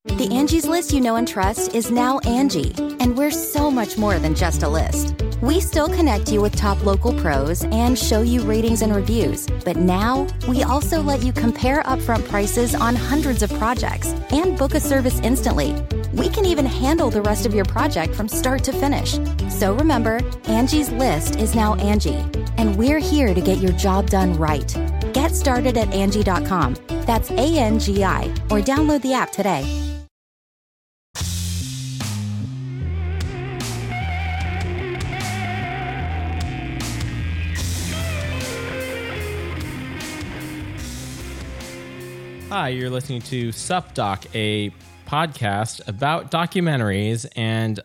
The Angie's List you know and trust is now Angie, and we're so much more than just a list. We still connect you with top local pros and show you ratings and reviews, but now we also let you compare upfront prices on hundreds of projects and book a service instantly. We can even handle the rest of your project from start to finish. So remember, Angie's List is now Angie, and we're here to get your job done right. Get started at Angie.com. That's ANGI, or download the app today. Hi, you're listening to SupDoc, a podcast about documentaries, and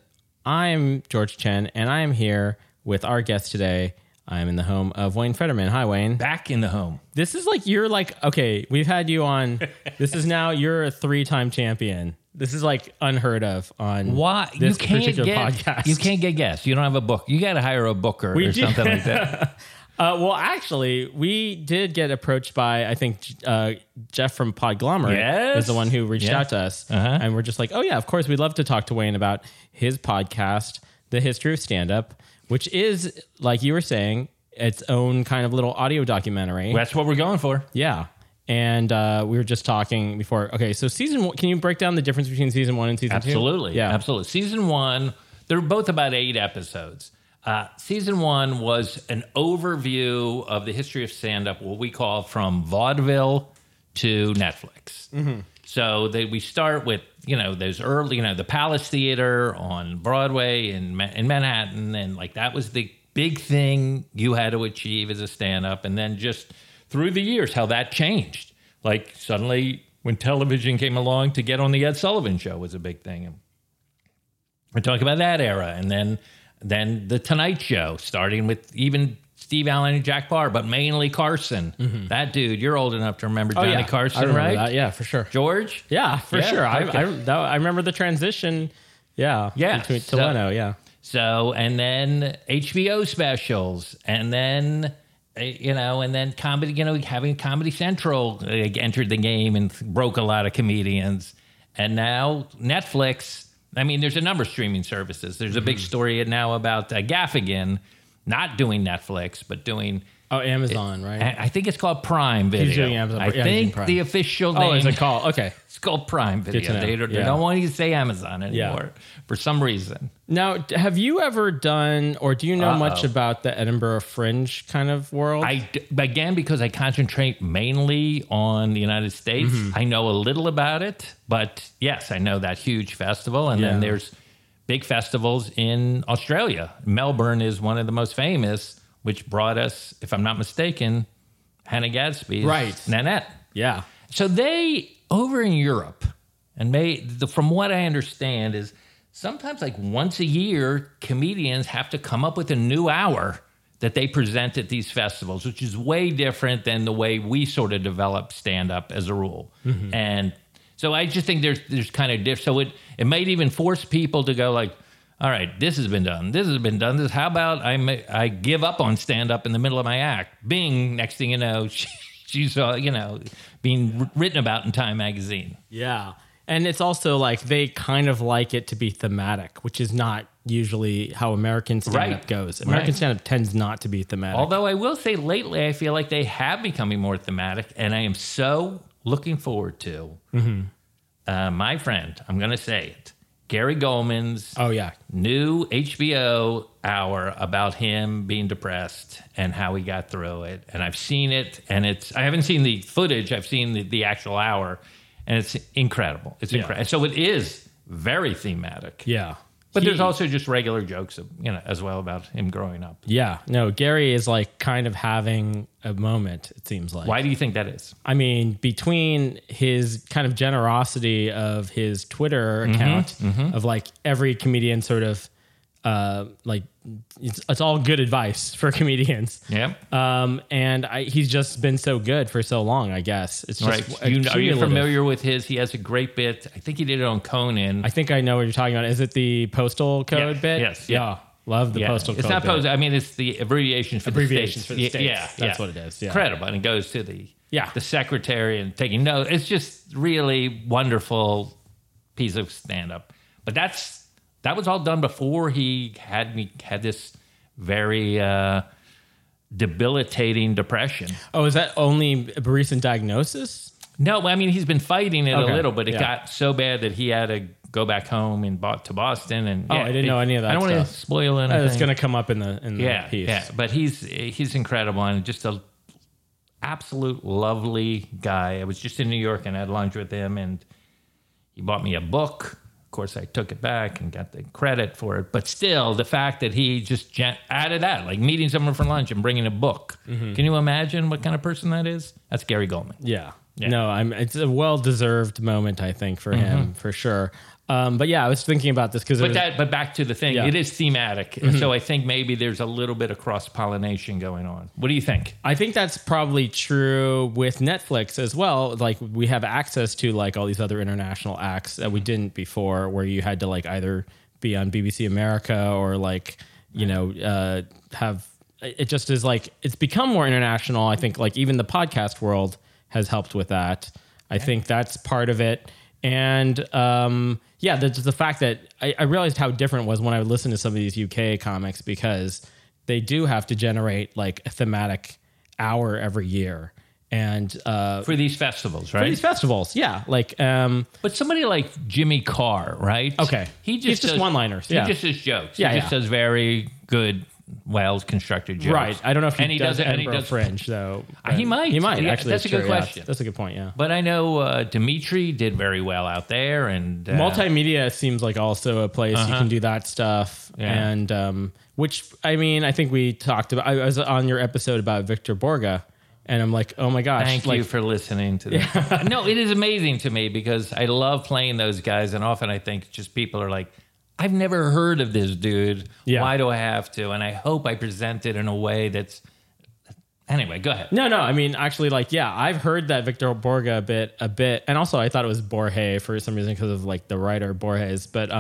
I'm George Chen, and I am here with our guest today. I'm in the home of Wayne Federman. Hi, Wayne. Back in the home. This is like, you're like, okay, we've had you on. This is now, you're a 3-time champion. This is like unheard of on this particular podcast. You can't get guests. You don't have a book. You got to hire a booker or something like that. Well, actually, we did get approached by, I think, Jeff from Podglomerate is the one who reached out to us. And we're just like, oh, yeah, of course, we'd love to talk to Wayne about his podcast, The History of Stand-Up, which is, like you were saying, its own kind of little audio documentary. That's what we're going for. Yeah. And we were just talking before. Okay, so season one, can you break down the difference between season 1 and season 2? Absolutely. Yeah. Absolutely. Season 1, they're both about 8 episodes. Season 1 was an overview of the history of stand-up, what we call from vaudeville to Netflix. Mm-hmm. So we start with, those early, the Palace Theater on Broadway in Manhattan, and like that was the big thing you had to achieve as a stand-up, and then just through the years, how that changed. Like suddenly, when television came along, to get on the Ed Sullivan Show was a big thing. And we're talking about that era, and then The Tonight Show, starting with even Steve Allen and Jack Barr, but mainly Carson. Mm-hmm. That dude, you're old enough to remember Johnny Carson, I remember right? That. Yeah, for sure. George? Yeah, for sure. Okay. I remember the transition. Yeah. Between to Leno, yeah. So, and then HBO specials, and then, and then comedy, having Comedy Central entered the game and broke a lot of comedians. And now Netflix. I mean, there's a number of streaming services. There's a big story now about Gaffigan not doing Netflix, but doing... Oh, Amazon, right? I think it's called Prime Video. He's doing Amazon. I think the official name... Oh, is it called? Okay. It's called Prime Video. They don't want you to say Amazon anymore for some reason. Now, have you ever done, or do you know much about the Edinburgh Fringe kind of world? Again, because I concentrate mainly on the United States, I know a little about it. But yes, I know that huge festival. And then there's big festivals in Australia. Melbourne is one of the most famous, which brought us, if I'm not mistaken, Hannah Gadsby's Nanette. Yeah. So they, over in Europe, and from what I understand is sometimes like once a year, comedians have to come up with a new hour that they present at these festivals, which is way different than the way we sort of develop stand-up as a rule. Mm-hmm. And so I just think there's kind of different. So it might even force people to go like, all right, this has been done. This has been done. How about I give up on stand-up in the middle of my act? Bing, next thing you know, she's being written about in Time magazine. Yeah. And it's also like they kind of like it to be thematic, which is not usually how American stand-up goes. American stand-up tends not to be thematic. Although I will say lately, I feel like they have becoming more thematic, and I am so looking forward to my friend, I'm going to say it, Gary Goldman's new HBO hour about him being depressed and how he got through it. And I've seen it, and I haven't seen the footage. I've seen the actual hour, and it's incredible. It's incredible. So it is very thematic. Yeah. But there's also just regular jokes, as well about him growing up. Yeah. No, Gary is like kind of having a moment, it seems like. Why do you think that is? I mean, between his kind of generosity of his Twitter account of like every comedian sort of like it's all good advice for comedians. Yep. And he's just been so good for so long, I guess. It's just Are you familiar with his? He has a great bit. I think he did it on Conan. I think I know what you're talking about. Is it the postal code bit? Yes. Yeah. Love the postal code. It's not postal. I mean, it's the abbreviations for the states. For the states. Yeah. That's what it is. Yeah. Incredible. And it goes to the secretary and taking notes. It's just really wonderful piece of stand-up. But that was all done before he had this very debilitating depression. Oh, is that only a recent diagnosis? No, I mean, he's been fighting it a little, but it got so bad that he had to go back home to Boston. And I didn't know any of that. I don't want to spoil anything. It's going to come up in the piece. Yeah, but he's incredible and just a absolute lovely guy. I was just in New York and had lunch with him, and he bought me a book. Of course, I took it back and got the credit for it. But still, the fact that he just added that, like meeting someone for lunch and bringing a book. Mm-hmm. Can you imagine what kind of person that is? That's Gary Goldman. Yeah. No, it's a well-deserved moment, I think, for him, for sure. But yeah, I was thinking about this because... But back to the thing, it is thematic. Mm-hmm. And so I think maybe there's a little bit of cross-pollination going on. What do you think? I think that's probably true with Netflix as well. Like, we have access to like all these other international acts that we didn't before, where you had to like either be on BBC America or like, have... It just is like, it's become more international. I think like even the podcast world has helped with that. I think that's part of it. And the fact that I realized how different it was when I would listen to some of these UK comics, because they do have to generate like a thematic hour every year. And for these festivals, right? For these festivals, yeah. Like, but somebody like Jimmy Carr, right? Okay, he's just one-liners. Yeah. He just does jokes. Yeah, he just does very good, well-constructed jokes. Right. I don't know if he does Edinburgh Fringe, though. He might. Yeah, actually. That's a good question. Yeah, that's a good point, yeah. But I know Dimitri did very well out there. And multimedia seems like also a place you can do that stuff. Yeah. And which, I mean, I think we talked about... I was on your episode about Victor Borge, and I'm like, oh my gosh. Thank you for listening to that. Yeah. No, it is amazing to me because I love playing those guys. And often I think just people are like, I've never heard of this dude. Yeah. Why do I have to? And I hope I present it in a way that's... Anyway, go ahead. No. I mean, actually, like, yeah, I've heard that Victor Borge a bit. And also I thought it was Borge for some reason because of like the writer Borges. But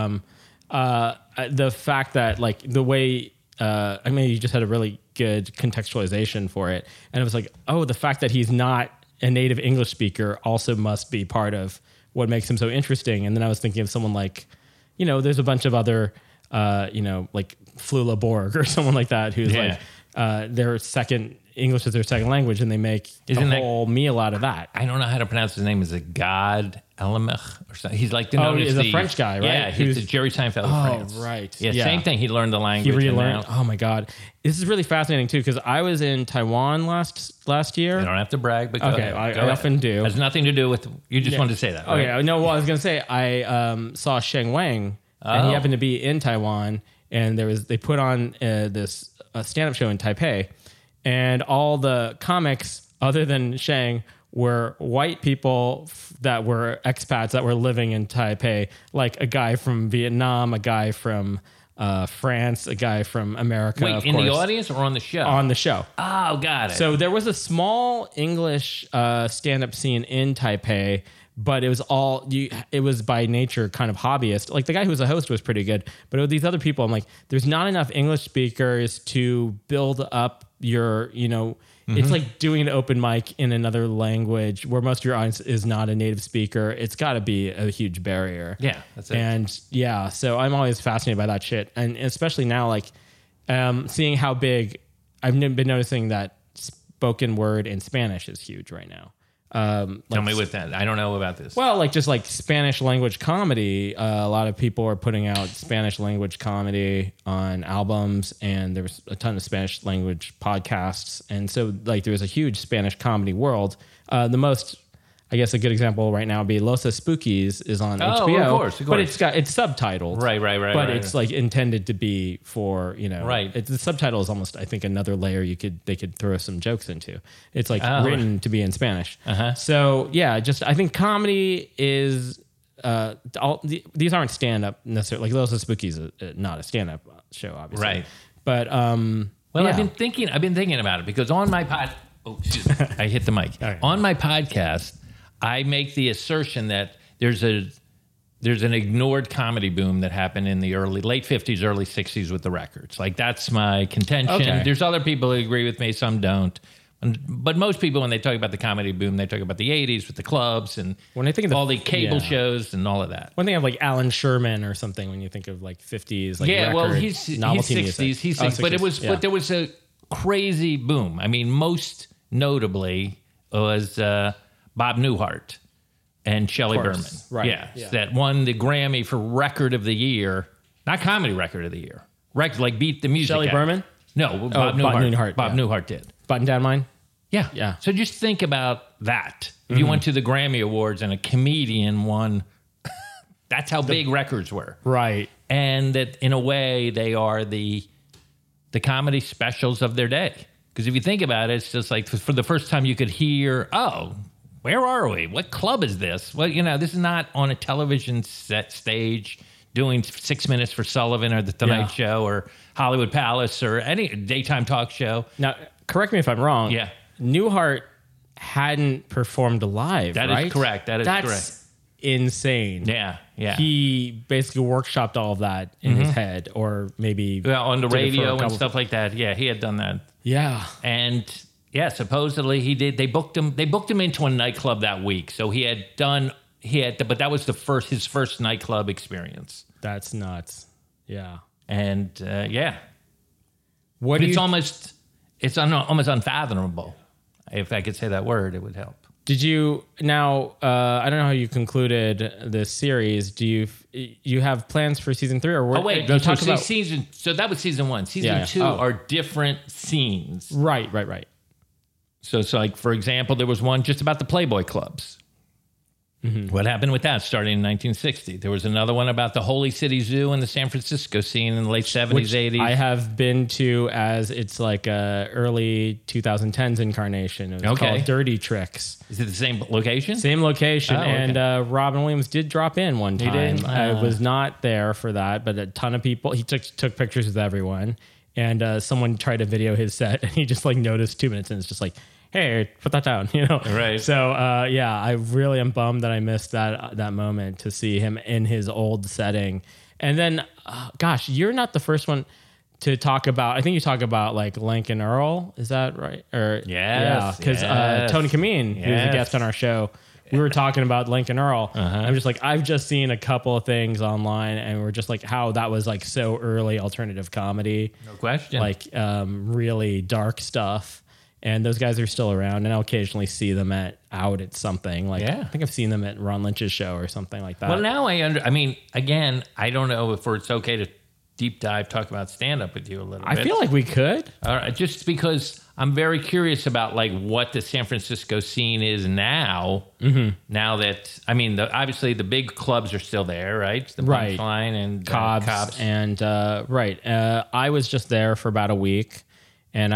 the fact that like the way... I mean, you just had a really good contextualization for it. And it was like, oh, the fact that he's not a native English speaker also must be part of what makes him so interesting. And then I was thinking of someone like, there's a bunch of other, like Flula Borg or someone like that who's like their second English is their second language, and they make a whole meal out of that. I don't know how to pronounce his name. Is it God Elamech or something? He's like he's a French guy, right? Yeah, he's the Jerry Seinfeld of France. Oh, right. Yeah, same thing. He learned the language. He relearned. Oh my God, this is really fascinating too because I was in Taiwan last year. You don't have to brag, but okay, I often do. It has nothing to do with. You just wanted to say that. Right? Okay, no. Well, I was going to say I saw Sheng Wang, and he happened to be in Taiwan, and they put on this stand-up show in Taipei. And all the comics, other than Shang, were white people that were expats that were living in Taipei, like a guy from Vietnam, a guy from France, a guy from America. Wait, in the audience or on the show? On the show. Oh, got it. So there was a small English stand-up scene in Taipei, but it was it was by nature kind of hobbyist. Like the guy who was a host was pretty good, but with these other people, I'm like, there's not enough English speakers to build up your, it's like doing an open mic in another language where most of your audience is not a native speaker. It's got to be a huge barrier. Yeah, that's it. And yeah, so I'm always fascinated by that shit. And especially now, like seeing how big, I've been noticing that spoken word in Spanish is huge right now. Tell me with that. I don't know about this. Well, like just like Spanish language comedy, a lot of people are putting out Spanish language comedy on albums, and there's a ton of Spanish language podcasts. And so like there's a huge Spanish comedy world. The most, I guess a good example right now would be Los Spookies is on HBO. Of course. But it's subtitled. Right. But it's like intended to be for, Right. The subtitle is almost, I think, another layer they could throw some jokes into. It's like written to be in Spanish. Uh-huh. So yeah, I think comedy is, these aren't stand-up necessarily. Like Los Spookies is not a stand-up show, obviously. Right. But, well, yeah. I've been thinking about it because on my excuse me, I hit the mic. Right. On my podcast, I make the assertion that there's an ignored comedy boom that happened in the late 50s, early 60s with the records. Like that's my contention. Okay. There's other people who agree with me, some don't. But most people, when they talk about the comedy boom, they talk about the 80s with the clubs and when I think of all the cable shows and all of that. When they have like Alan Sherman or something, when you think of like 50s, like he's 60s, he's 60s, but there was a crazy boom. I mean, most notably was Bob Newhart and Shelley Berman, right? That won the Grammy for Record of the Year, not Comedy Record of the Year, like Beat the Music. Shelley Berman? No, Bob Newhart. Bob Newhart did. Button Down Mine? Yeah. So just think about that. If you went to the Grammy Awards and a comedian won, that's how big records were. Right. And that in a way they are the comedy specials of their day. Because if you think about it, it's just like for the first time you could hear, oh, where are we? What club is this? Well, this is not on a television set stage doing 6 Minutes for Sullivan or The Tonight Show or Hollywood Palace or any daytime talk show. Now, correct me if I'm wrong. Yeah. Newhart hadn't performed live, That right? is correct. That's correct. Insane. Yeah. He basically workshopped all of that in his head, or maybe on the radio and stuff like that. Yeah, he had done that. Yeah. And supposedly he did. They booked him into a nightclub that week. So but that was his first nightclub experience. That's nuts. Yeah. And What it's almost unfathomable. If I could say that word, it would help. Did you now? I don't know how you concluded this series. Do you have plans for season 3? Or what? Oh wait, talk about season. So that was season 1. Season 2 are different scenes. Right. So it's like, for example, there was one just about the Playboy clubs. Mm-hmm. What happened with that starting in 1960? There was another one about the Holy City Zoo and the San Francisco scene in the late 70s, Which 80s. I have been to as it's like a early 2010s incarnation. It was called Dirty Tricks. Is it the same location? Same location. Oh, okay. And Robin Williams did drop in one time. He did? I was not there for that, but a ton of people. He took pictures with everyone. And someone tried to video his set, and he just like noticed 2 minutes, and it's just like, hey, put that down, Right. So, I really am bummed that I missed that moment to see him in his old setting. And then, gosh, you're not the first one to talk about, I think you talk about like Lincoln Earl. Is that right? Or because Tony Kameen, who was a guest on our show, we were talking about Lincoln Earl. I'm just like, I've just seen a couple of things online, and we're just like how that was like so early alternative comedy. No question. Like really dark stuff. And those guys are still around, and I'll occasionally see them out at something. Like I think I've seen them at Ron Lynch's show or something like that. Well, now I mean, again, I don't know if it's okay to deep dive talk about stand-up with you a little bit. I feel like we could. All right, just because I'm very curious about like what the San Francisco scene is now. Mm-hmm. Now that, I mean, obviously the big clubs are still there, right? The Punchline and Cobb's. And I was just there for about a week, and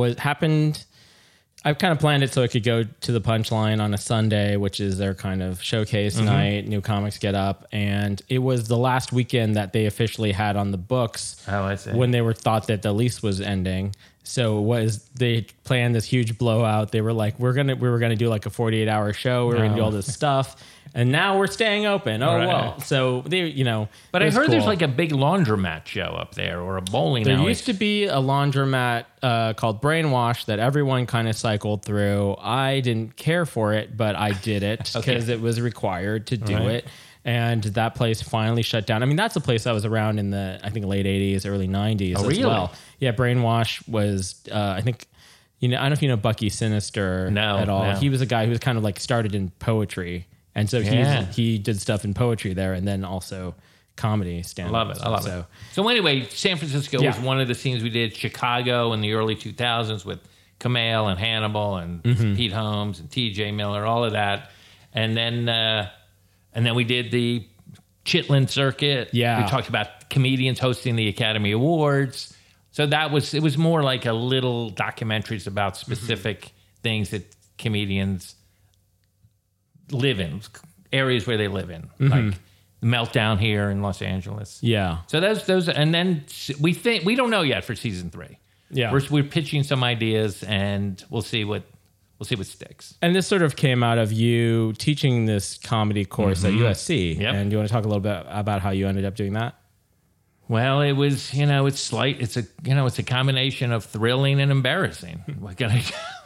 I kind of planned it so I could go to the Punchline on a Sunday, which is their kind of showcase night. New comics get up, and it was the last weekend that they officially had on the books. Oh, I see. When they thought that the lease was ending. So they planned this huge blowout. They were like, we were gonna do like a 48-hour show. We were gonna do all this stuff, and now we're staying open. Oh well. So they, But I heard there's like a big laundromat show up there, or a bowling alley. There used to be a laundromat called Brainwash that everyone kind of cycled through. I didn't care for it, but I did it because it was required to do it. And that place finally shut down. I mean, that's a place that was around in the, I think, late 80s, early 90s as well. Yeah, Brainwash was, I think, I don't know if you know Bucky Sinister at all. No. He was a guy who was kind of like started in poetry. And so he did stuff in poetry there, and then also comedy stand-up. I love it. So anyway, San Francisco was one of the scenes we did. Chicago in the early 2000s with Kumail and Hannibal and Pete Holmes and T.J. Miller, all of that. And then we did the Chitlin circuit. Yeah. We talked about comedians hosting the Academy Awards. So it was more like a little documentaries about specific things that comedians live in, areas where they live in, like the Meltdown here in Los Angeles. Yeah. So those, and then we don't know yet for season 3. Yeah. We're pitching some ideas, and we'll see what sticks. And this sort of came out of you teaching this comedy course at USC. Yep. And do you want to talk a little bit about how you ended up doing that? Well, it was, it's a combination of thrilling and embarrassing. What can I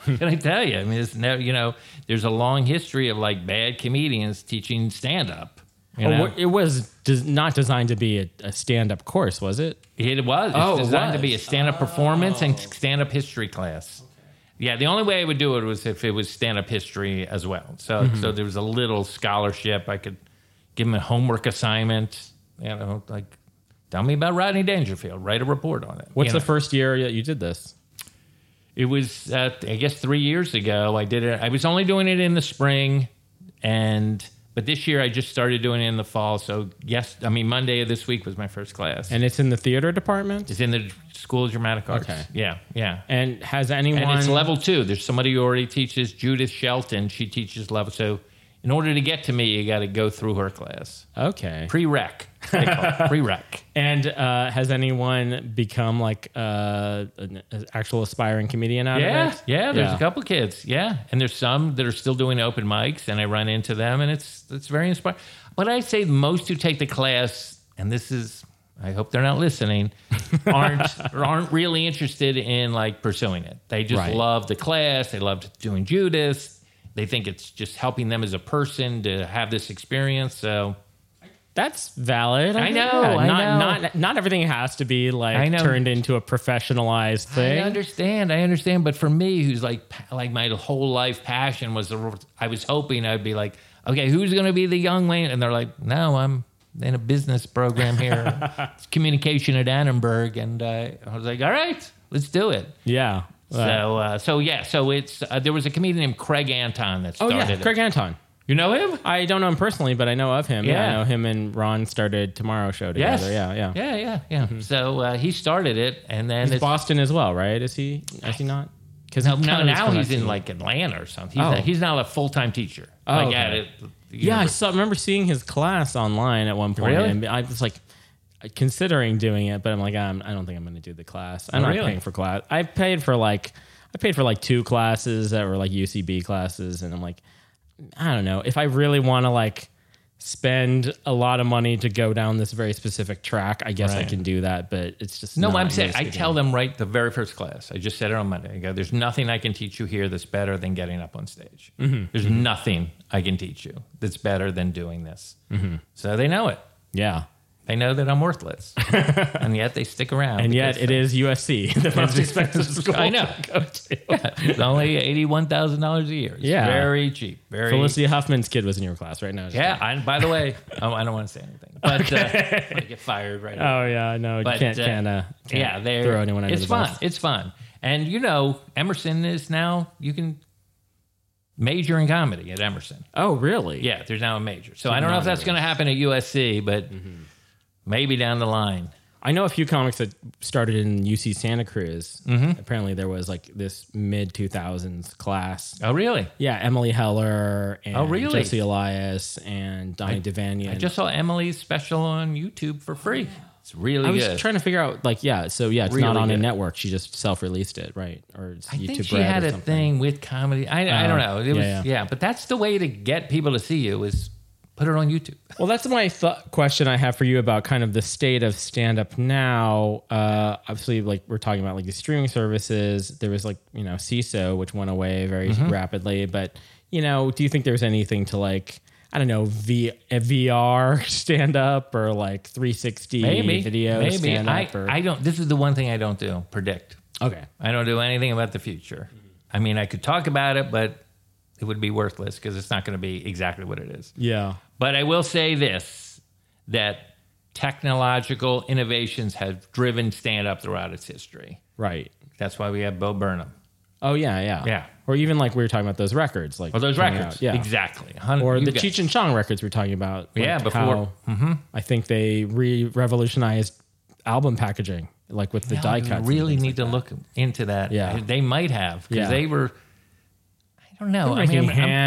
Can I tell you? I mean, it's there's a long history of like bad comedians teaching stand-up. It was not designed to be a stand-up course, was it? It was. It's designed to be a stand-up performance and stand-up history class. Okay. Yeah, the only way I would do it was if it was stand-up history as well. So there was a little scholarship. I could give them a homework assignment, like, tell me about Rodney Dangerfield. Write a report on it. What's the first year that you did this? It was, I guess, 3 years ago. I did it. I was only doing it in the spring, but this year I just started doing it in the fall. So, Monday of this week was my first class. And it's in the theater department? It's in the School of Dramatic Arts. Okay. Yeah. And has anyone... And it's level 2. There's somebody who already teaches, Judith Shelton. She teaches level. So, in order to get to me, you got to go through her class. Okay. Pre-rec. They call it. Pre-rec. And has anyone become like an actual aspiring comedian out of it? Yeah, there's a couple kids. Yeah. And there's some that are still doing open mics, and I run into them, and it's very inspiring. But I say most who take the class, and this is, I hope they're not listening, aren't really interested in like pursuing it. They just love the class. They love doing Judas. They think it's just helping them as a person to have this experience. So that's valid. I know. Not everything has to be like turned into a professionalized thing. I understand. But for me, who's like my whole life passion was, I was hoping I'd be like, okay, who's going to be the young Wayne? And they're like, no, I'm in a business program here. It's communication at Annenberg. And I was like, all right, let's do it. Yeah. So it's there was a comedian named Craig Anton that started it. Craig Anton. You know him? I don't know him personally, but I know of him. Yeah, I know him and Ron started Tomorrow Show together. Yes. Yeah. Mm-hmm. So he started it, and then it's Boston as well, right? Is he not? Because now he's in like Atlanta or something. He's now a full-time teacher. Oh, okay. I remember seeing his class online at one point, and I was like, considering doing it, but I'm like, I don't think I'm going to do the class. I'm not paying for class. I paid for like 2 classes that were like UCB classes, and I'm like, I don't know if I really want to like spend a lot of money to go down this very specific track. I guess I can do that, but it's just I'm saying I tell them the very first class. I just said it on Monday. I go, there's nothing I can teach you here that's better than getting up on stage. Mm-hmm. There's nothing I can teach you that's better than doing this. Mm-hmm. So they know it. Yeah. They know that I'm worthless, and yet they stick around. And yet it is USC, the most expensive school. I know. To go to. It's only $81,000 a year. It's very cheap. Felicity Huffman's kid was in your class right now. And by the way, I don't want to say anything, but I get fired right now. Oh yeah, no, you can't throw anyone under the bus. It's fun, and Emerson is now you can major in comedy at Emerson. Oh really? Yeah, there's now a major. So I don't know if that's going to happen at USC, but. Mm-hmm. Maybe down the line. I know a few comics that started in UC Santa Cruz. Mm-hmm. Apparently there was like this mid-2000s class. Oh, really? Yeah, Emily Heller and Josie Elias and Donnie Devanian. I just saw Emily's special on YouTube for free. It's really good. I was trying to figure out, it's really not on a network. She just self-released it, right? Or it's I YouTube think she had a thing with comedy. I don't know. It was, but that's the way to get people to see you is put it on YouTube. Well, that's my question I have for you about kind of the state of stand-up now. Obviously, like we're talking about like the streaming services. There was like, CISO, which went away very rapidly. But, do you think there's anything to like, I don't know, VR stand-up or like 360 video stand-up? I don't. This is the one thing I don't do, predict. Okay. I don't do anything about the future. I mean, I could talk about it, but it would be worthless because it's not going to be exactly what it is. Yeah. But I will say this, that technological innovations have driven stand-up throughout its history. Right. That's why we have Bo Burnham. Oh, yeah. Or even like we were talking about those records. Those records. Yeah. Exactly. Or the Cheech and Chong records we were talking about. Like before. I think they revolutionized album packaging, like with the die cuts. Really need to look into that. Yeah. They might have, because they were... I don't know. I'm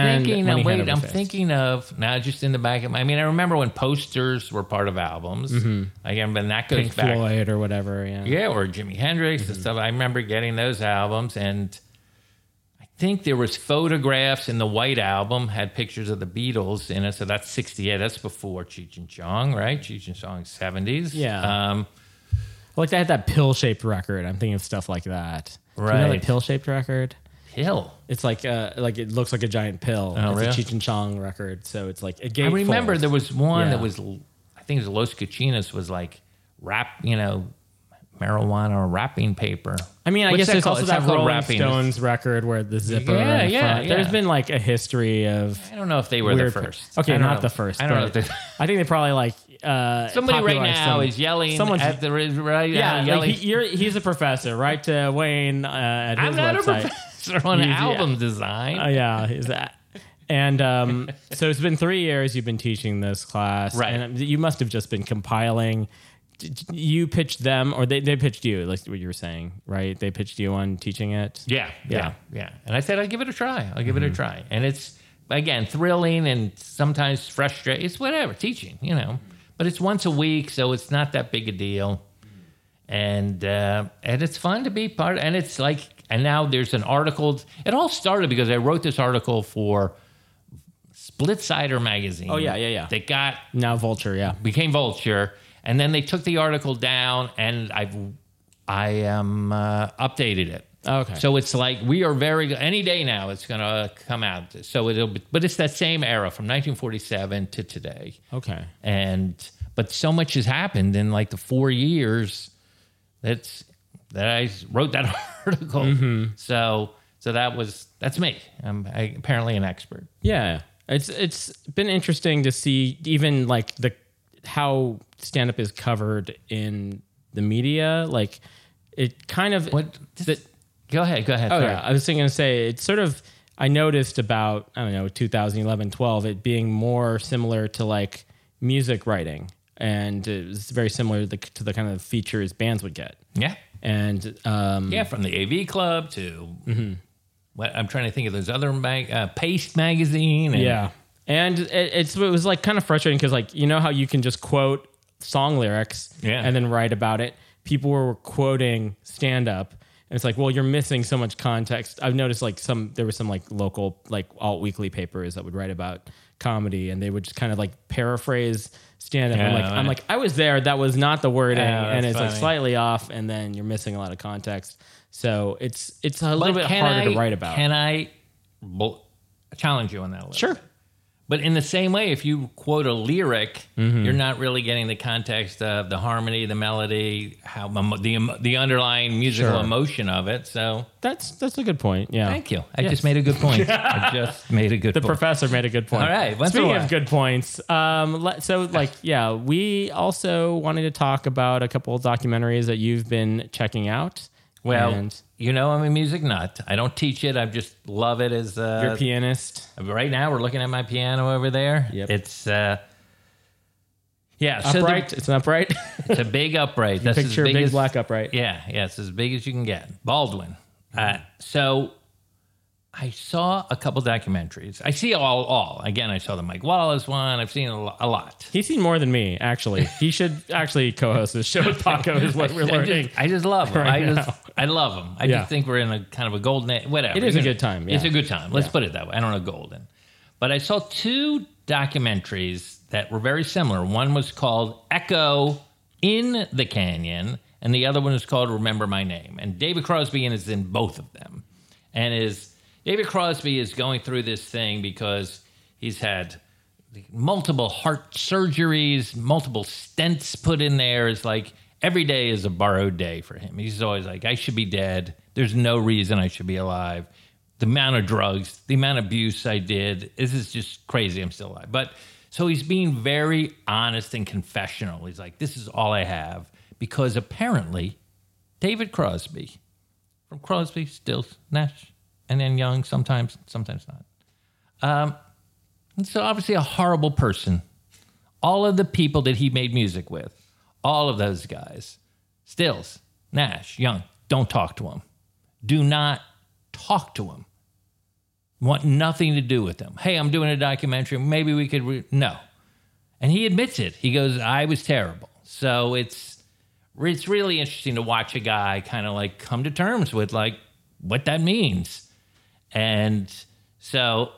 thinking of now just in the back of my... I remember when posters were part of albums. Mm-hmm. Again, but that goes Pink back... Floyd or whatever, Yeah, or Jimi Hendrix and stuff. I remember getting those albums, and I think there was photographs in the White Album, had pictures of the Beatles in it, so that's 68. That's before Cheech and Chong, right? Cheech and Chong, 70s. Yeah. Like they had that pill-shaped record. I'm thinking of stuff like that. Right. Do you know that pill-shaped record? Pill. It's like it looks like a giant pill. Oh, it's really? a Cheech and Chong record, so it's like a gatefold. I remember there was one that was, I think it was Los Cachinas, was like marijuana or wrapping paper. I mean, I What's guess that there's called? also It's that not called Rolling wrapping. Stones record where the zipper. Yeah, in yeah, front. yeah. There's been like a history of. I don't know if they were the first. Okay, I don't not know. the first. I don't know. If I think they probably like. Somebody right now is yelling at the right. Yeah, yelling. he's a professor. Write to Wayne at his I'm not website. a professor on album design. Yeah, he's that. And so it's been 3 years you've been teaching this class. Right. And you must have just been compiling. You pitched them, or they pitched you, like what you were saying, right? They pitched you on teaching it? Yeah. And I said, I'll give it a try. Give it a try. And it's, again, thrilling and sometimes frustrating. It's whatever, teaching, But it's once a week, so it's not that big a deal. And it's fun to be part of. And it's like, and now there's an article. It all started because I wrote this article for Splitsider magazine. Oh, yeah. They got... Now Vulture, became Vulture. And then they took the article down, and I updated it. Okay. So it's like we are any day now it's going to come out. So but it's that same era from 1947 to today. Okay. But so much has happened in like the 4 years that I wrote that article. Mm-hmm. So that's me. I'm apparently an expert. Yeah. It's been interesting to see even like how stand-up is covered in the media. Like it kind of... Go ahead. Oh, sorry. yeah. I was going to say, it's sort of... I noticed about, 2011, 12, it being more similar to like music writing. And it was very similar to the kind of features bands would get. Yeah. And... from the AV Club to... Mm-hmm. What, I'm trying to think of those other Paste magazine. Yeah. And it was like kind of frustrating because like, how you can just quote song lyrics and then write about it. People were quoting stand-up. And it's like, well, you're missing so much context. I've noticed like there was some like local like alt weekly papers that would write about comedy, and they would just kind of like paraphrase stand up. Yeah, I'm like, I was there. That was not the wording, and it's funny. like slightly off, and then you're missing a lot of context. So it's a little bit harder to write about. Can I challenge you on that a little? Sure. Bit? But in the same way, if you quote a lyric, you're not really getting the context of the harmony, the melody, how the underlying musical emotion of it. So that's a good point. Yeah. Thank you. I just made a good point. The professor made a good point. All right. Speaking of good points, we also wanted to talk about a couple of documentaries that you've been checking out. Well, I'm a music nut. I don't teach it. I just love it as you're a pianist. Right now, we're looking at my piano over there. Yep. It's upright. It's an upright. It's a big upright. That's picture a big black upright. Yeah, it's as big as you can get. Baldwin. So I saw a couple documentaries. I see all. Again, I saw the Mike Wallace one. I've seen a lot. He's seen more than me, actually. He should actually co-host this show with Paco is what we're learning. I just love him. I love him. I just think we're in a kind of a golden age. Whatever. It is a good time. Yeah. It's a good time. Let's put it that way. I don't know golden. But I saw two documentaries that were very similar. One was called Echo in the Canyon, and the other one is called Remember My Name. And David Crosby is in both of them. And David Crosby is going through this thing because he's had multiple heart surgeries, multiple stents put in there. It's like every day is a borrowed day for him. He's always like, I should be dead. There's no reason I should be alive. The amount of drugs, the amount of abuse I did, this is just crazy. I'm still alive. But so he's being very honest and confessional. He's like, this is all I have. Because apparently David Crosby, from Crosby, Stills, Nash, and then Young, sometimes not. And so obviously a horrible person. All of the people that he made music with, all of those guys, Stills, Nash, Young, don't talk to him. Do not talk to him. Want nothing to do with him. Hey, I'm doing a documentary. Maybe we could... No. And he admits it. He goes, I was terrible. So it's really interesting to watch a guy kind of like come to terms with like what that means. And so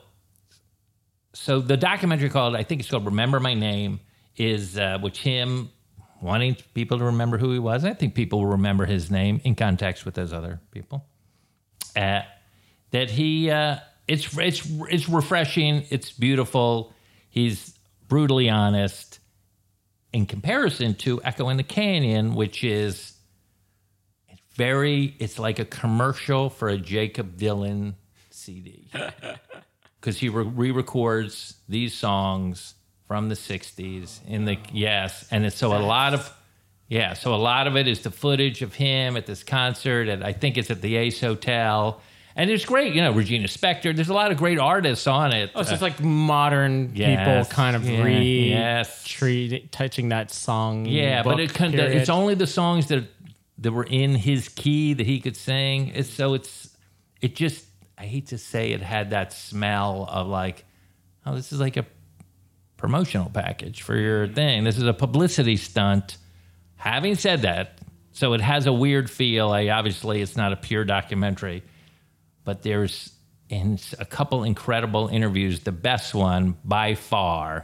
the documentary I think it's called Remember My Name, is which him wanting people to remember who he was. I think people will remember his name in context with those other people. that he it's refreshing. It's beautiful. He's brutally honest in comparison to Echo in the Canyon, which is it's like a commercial for a Jakob Dylan CD. Because he re-records these songs from the 60s so a lot of it is the footage of him at this concert, and I think it's at the Ace Hotel. And it's great, Regina Spektor. There's a lot of great artists on it. Oh, so it's like modern people kind of touching that song. Yeah, but it's only the songs that were in his key that he could sing. I hate to say it had that smell of like, oh, this is like a promotional package for your thing. This is a publicity stunt. Having said that, so it has a weird feel. Obviously, it's not a pure documentary, but there's in a couple incredible interviews. The best one by far,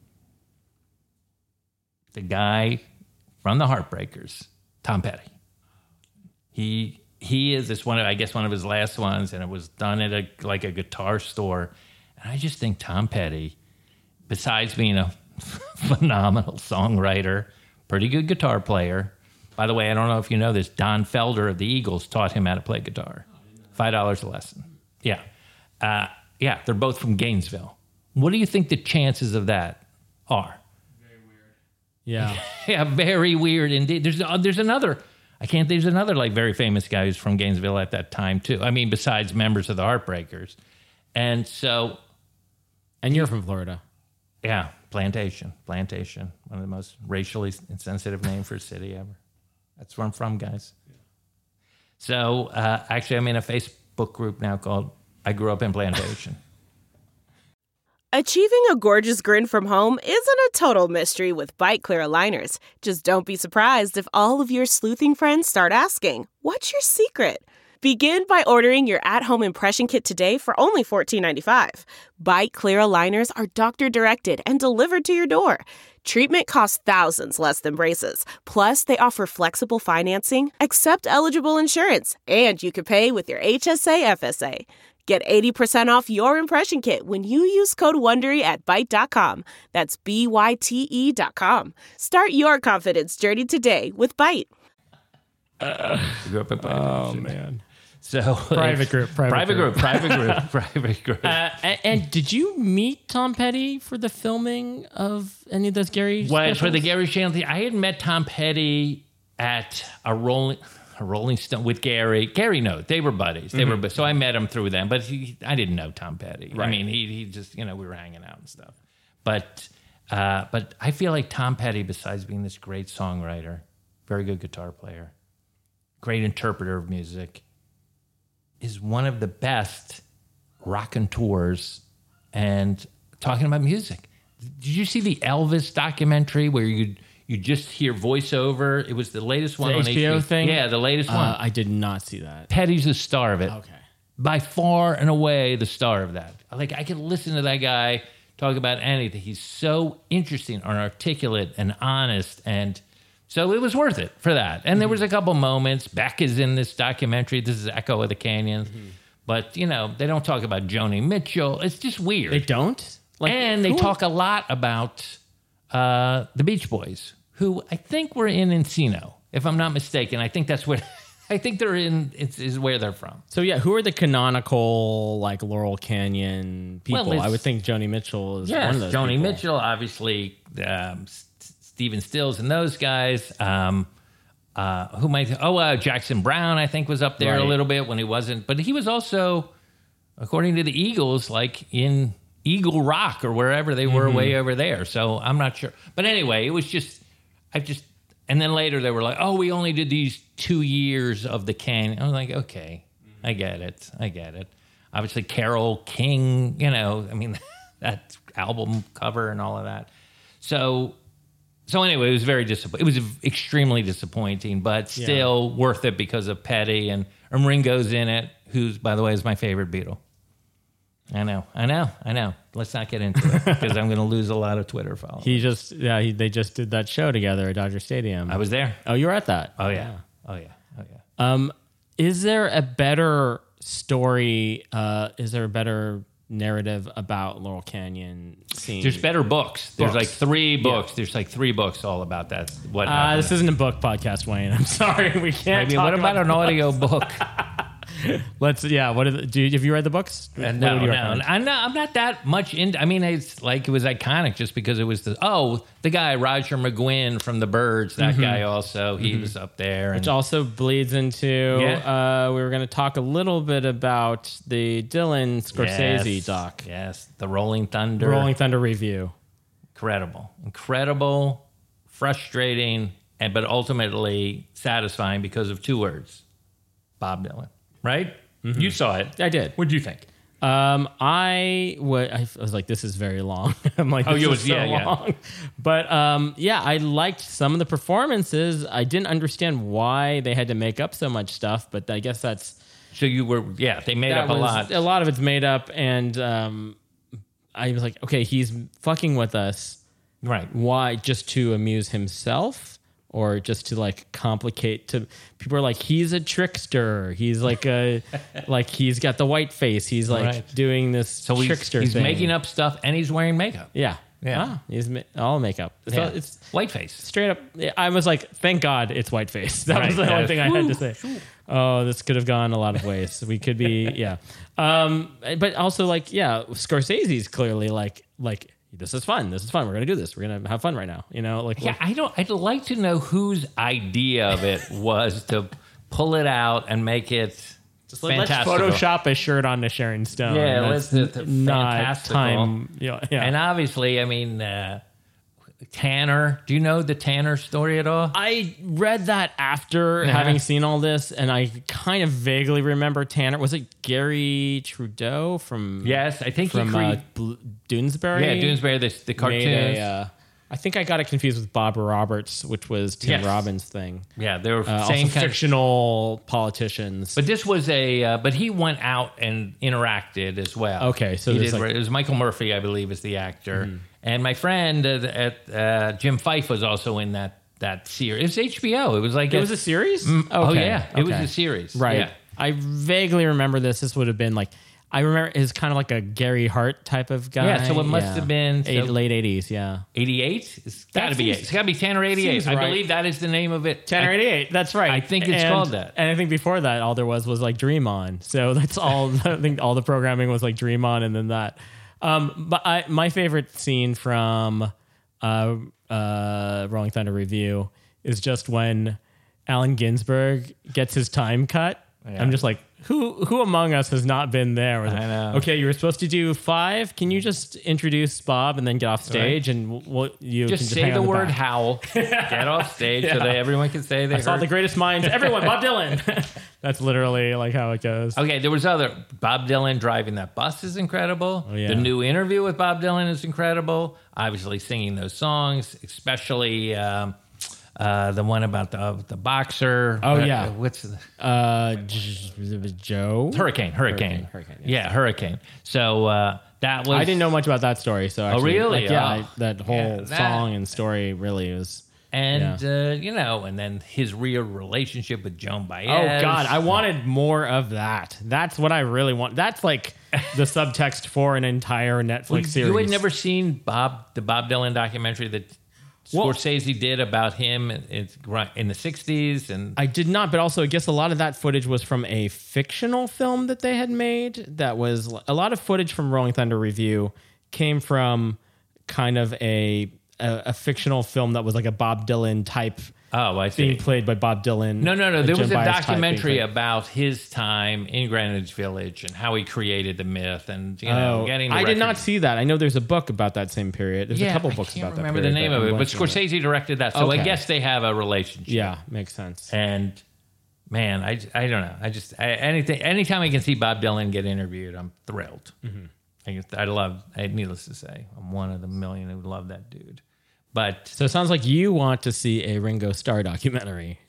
the guy from the Heartbreakers, Tom Petty. He is this one of his last ones, and it was done at a guitar store. And I just think Tom Petty, besides being a phenomenal songwriter, pretty good guitar player. By the way, I don't know if you know this, Don Felder of the Eagles taught him how to play guitar. $5 a lesson. Yeah. They're both from Gainesville. What do you think the chances of that are? Very weird. Yeah. Yeah, very weird indeed. There's another like very famous guy who's from Gainesville at that time too. I mean, besides members of the Heartbreakers. And so... And you're from Florida. Yeah, Plantation. One of the most racially insensitive names for a city ever. That's where I'm from, guys. Yeah. So, actually, I'm in a Facebook group now called I Grew Up in Plantation. Achieving a gorgeous grin from home isn't a total mystery with Byte Clear aligners. Just don't be surprised if all of your sleuthing friends start asking, what's your secret? Begin by ordering your at-home impression kit today for only $14.95. Byte Clear aligners are doctor-directed and delivered to your door. Treatment costs thousands less than braces. Plus, they offer flexible financing, accept eligible insurance, and you can pay with your HSA FSA. Get 80% off your impression kit when you use code WONDERY at Byte.com. That's BYTE.com. Start your confidence journey today with Byte. Oh, man. So private group. And did you meet Tom Petty for the filming of any of those Gary specials? For the Gary Channel thing? I had met Tom Petty at a Rolling Stone with Gary. Gary knows. They were buddies. So I met him through them, but I didn't know Tom Petty. Right. I mean, he just, we were hanging out and stuff. But I feel like Tom Petty, besides being this great songwriter, very good guitar player, great interpreter of music, is one of the best raconteurs and talking about music. Did you see the Elvis documentary where you just hear voiceover? It was the latest one on HBO thing? Yeah, the latest one. I did not see that. Petty's the star of it. Okay. By far and away the star of that. Like, I could listen to that guy talk about anything. He's so interesting and articulate and honest, and so it was worth it for that. And there was a couple moments. Beck is in this documentary. This is Echo of the Canyon. Mm-hmm. But, they don't talk about Joni Mitchell. It's just weird. They don't? And they talk a lot about the Beach Boys, who I think were in Encino, if I'm not mistaken. I think that's where... I think they're in, is where they're from. So, yeah, who are the canonical, like, Laurel Canyon people? Well, I would think Joni Mitchell is one of those Joni people. Mitchell, obviously, Stephen Stills and those guys. Jackson Browne, I think, was up there a little bit when he wasn't. But he was also, according to the Eagles, like, in Eagle Rock or wherever they were way over there. So, I'm not sure. But anyway, it was just... And then later they were like, oh, we only did these 2 years of the Canyon. I was like, okay, I get it. Obviously, Carole King, that album cover and all of that. So anyway, it was very disappointing. It was extremely disappointing, but still worth it because of Petty. And Ringo's in it, who's, by the way, is my favorite Beatle. I know. Let's not get into it because I'm going to lose a lot of Twitter followers. They just did that show together at Dodger Stadium. I was there. Oh, you were at that? Oh, yeah. Oh, yeah. Is there a better story? Is there a better narrative about Laurel Canyon scene? There's better books. There's like 3 books. Yeah. There's like 3 books all about that. What happened? This isn't a book podcast, Wayne. I'm sorry, we can't. Maybe what about an audio book? Let's. Yeah. What? Have you read the books? No. I'm not that much into. I mean, it's like it was iconic just because it was the guy Roger McGuinn from the Byrds. That guy also. He was up there, which also bleeds into. We were going to talk a little bit about the Dylan Scorsese doc. Yes, the Rolling Thunder. Rolling Thunder review. Incredible, frustrating, but ultimately satisfying because of 2 words: Bob Dylan. Right? Mm-hmm. You saw it. I did. What'd you think? I was like, this is very long. I'm like, this is so long. But I liked some of the performances. I didn't understand why they had to make up so much stuff, but I guess that's... So you were, they made up a lot. A lot of it's made up, and I was like, okay, he's fucking with us. Right. Why? Just to amuse himself? Or just to like complicate to people are like, he's a trickster. He's like he's got the white face. He's like doing this trickster he's thing. making up stuff and he's wearing makeup. Yeah. He's all makeup. So it's white face. Straight up. I was like, thank God it's white face. That was the only thing I had to say. Oh, this could have gone a lot of ways. We could be, but also Scorsese's clearly like, this is fun. We're going to do this. We're going to have fun right now. I'd like to know whose idea of it was to pull it out and make it just let's Photoshop a shirt onto Sharon Stone. Yeah, let's not time. Yeah. And obviously, I mean, Tanner. Do you know the Tanner story at all? I read that after having seen all this, and I kind of vaguely remember Tanner. Was it Gary Trudeau from? Yes, I think from Doonesbury. Yeah, Doonesbury, the cartoons. I think I got it confused with Bob Roberts, which was Tim Robbins' thing. Yeah, they were same fictional politicians. But this was but he went out and interacted as well. Okay, so it was Michael Murphy, I believe, is the actor. Mm-hmm. And my friend Jim Fife was also in that series. It's HBO. It was like it was a series. It was a series. Right. Yeah. I vaguely remember this. This would have been like. I remember it's kind of like a Gary Hart type of guy. Yeah, so it must have been late 80s, yeah. 88? It's got to be it. It's got to be Tanner 88. I believe that is the name of it. Tanner 88, that's right. I think it's called that. And I think before that, all there was like Dream On. So that's all, I think all the programming was like Dream On and then that. But my favorite scene from Rolling Thunder Review is just when Allen Ginsberg gets his time cut. Yeah. I'm just like, who among us has not been there? I know. Okay, you were supposed to do 5. Can you just introduce Bob and then get off stage and you just can say the word howl, get off stage so that everyone can say they heard. Saw the greatest minds. Everyone, Bob Dylan. That's literally like how it goes. Okay, there was Bob Dylan driving that bus is incredible. Oh, yeah. The new interview with Bob Dylan is incredible. Obviously singing those songs, especially the one about the boxer. Oh yeah, what's Joe? Hurricane. Yeah, Hurricane. So that was. I didn't know much about that story. So actually, really? That whole song and story really was. And and then his real relationship with Joan Baez. Oh God, I wanted more of that. That's what I really want. That's like the subtext for an entire Netflix series. You had never seen the Bob Dylan documentary that Scorsese did about him in the 60s. And I did not, but also I guess a lot of that footage was from a fictional film that they had made. That was a lot of footage from Rolling Thunder Review came from kind of a fictional film that was like a Bob Dylan type. Oh, I see. Being played by Bob Dylan. No. There was a documentary about his time in Greenwich Village and how he created the myth and getting. I did not see that. I know there's a book about that same period. There's a couple books about that. I can't remember the name of it, but Scorsese directed that, so I guess they have a relationship. Yeah, makes sense. And man, I don't know. Anytime I can see Bob Dylan get interviewed, I'm thrilled. Mm-hmm. Needless to say, I'm one of the million who love that dude. But so it sounds like you want to see a Ringo Starr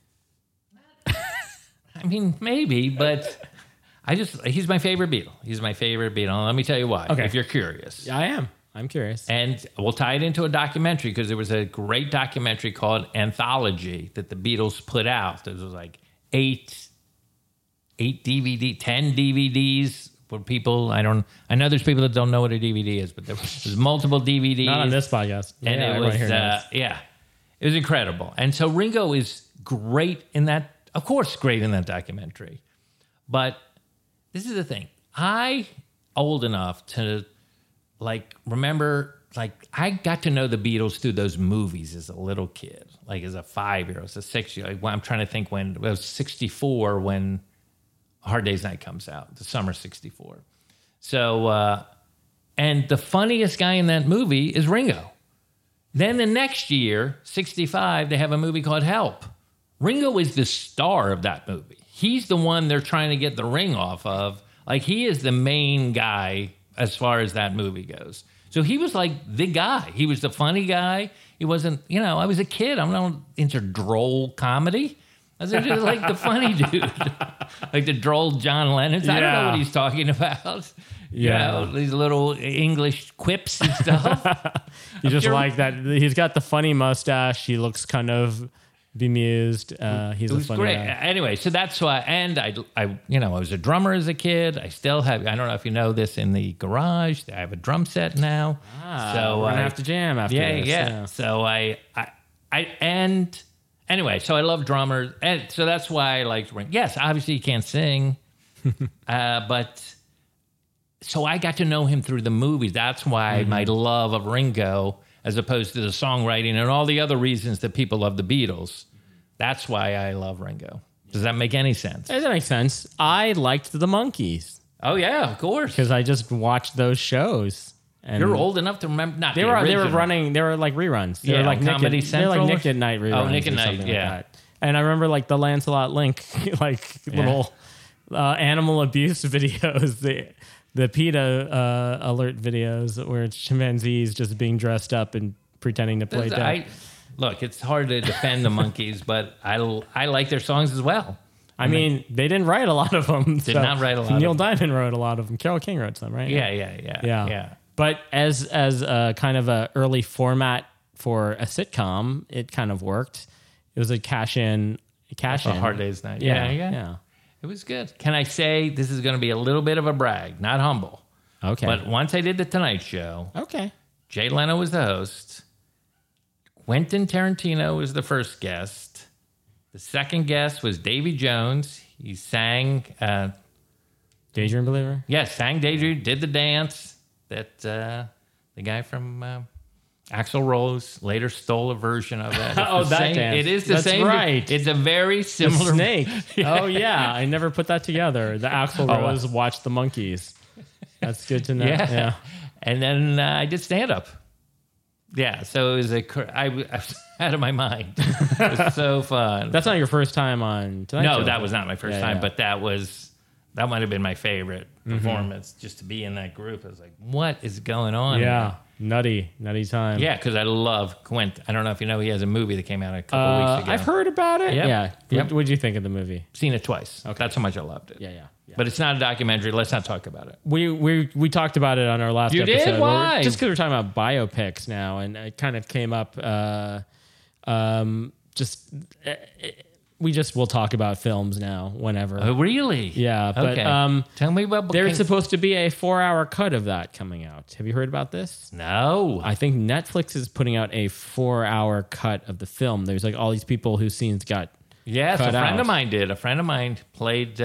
I mean, maybe, but he's my favorite Beatle. He's my favorite Beatle. Let me tell you why, if you're curious. Yeah, I am. I'm curious. And we'll tie it into a documentary because there was a great documentary called Anthology that the Beatles put out. There was like 8 10 DVDs for people. I know there's people that don't know what a DVD is, but there's multiple DVDs. Not on this podcast. And it was, it was incredible. And so Ringo is great in that, of course, great in that documentary. But this is the thing. Old enough to remember, I got to know the Beatles through those movies as a little kid, as a 5-year-old, as a 6-year-old. I'm trying to think when it was 64 when A Hard Day's Night comes out, the summer 64. So, and the funniest guy in that movie is Ringo. Then the next year, 65, they have a movie called Help. Ringo is the star of that movie. He's the one they're trying to get the ring off of. He is the main guy as far as that movie goes. So he was the guy. He was the funny guy. He wasn't, I was a kid. I'm not into droll comedy. I was into the funny dude. The droll John Lennon. I don't know what he's talking about. Yeah. These little English quips and stuff. You just like that. He's got the funny mustache. He looks kind of bemused. He's a funny guy. Anyway, so that's why. And I was a drummer as a kid. I still have. I don't know if you know this. In the garage, I have a drum set now. So we're gonna have to jam after this. Yeah. So anyway, so I love drummers, and so that's why I like Ringo. Yes, obviously he can't sing, but so I got to know him through the movies. That's why my love of Ringo, as opposed to the songwriting and all the other reasons that people love the Beatles. That's why I love Ringo. Does that make any sense? That makes sense. I liked the Monkees. Oh yeah, of course. Because I just watched those shows. And you're old enough to remember. Not they were running. They were like reruns. They were like Comedy Central. They were like Nick at Night reruns. Oh, Nick at Night. Yeah. Like that. And I remember the Lancelot Link little animal abuse videos. The PETA alert videos where it's chimpanzees just being dressed up and pretending to play dead. Look, it's hard to defend the Monkees, but I like their songs as well. I mean, they didn't write a lot of them. Did not write a lot. Neil Diamond wrote a lot of them. Carole King wrote some, right? Yeah. But as a kind of a early format for a sitcom, it kind of worked. It was a cash in. A Hard Day's Night. Yeah. It was good. Can I say this is going to be a little bit of a brag, not humble. Okay. But once I did the Tonight Show. Okay. Jay Leno was the host. Quentin Tarantino was the first guest. The second guest was Davy Jones. He sang... Daydream Believer? Yes, sang Daydream, did the dance that the guy from Axl Rose later stole a version of it. That dance. It is the same. That's right. It's a very similar... The snake. Oh, yeah. I never put that together. The Axl Rose watched the Monkees. That's good to know. Yeah. And then I did stand-up. Yeah, so it was I was out of my mind. It was so fun. That's not your first time on Tonight Show. No, that was not my first time, but that might have been my favorite performance, just to be in that group. I was like, what is going on? Yeah, nutty time. Yeah, because I love Quint. I don't know if you know, he has a movie that came out a couple weeks ago. I've heard about it. Yep. Yeah. What did you think of the movie? Seen it twice. Okay. That's how much I loved it. Yeah. But it's not a documentary. Let's not talk about it. We talked about it on our last episode. You did? Why? Just because we're talking about biopics now, and it kind of came up. We'll talk about films now whenever. Oh, really? Yeah. But okay. Tell me about. There's supposed to be a 4-hour cut of that coming out. Have you heard about this? No. I think Netflix is putting out a 4-hour cut of the film. There's all these people whose scenes got. Yes, a friend of mine did. A friend of mine played.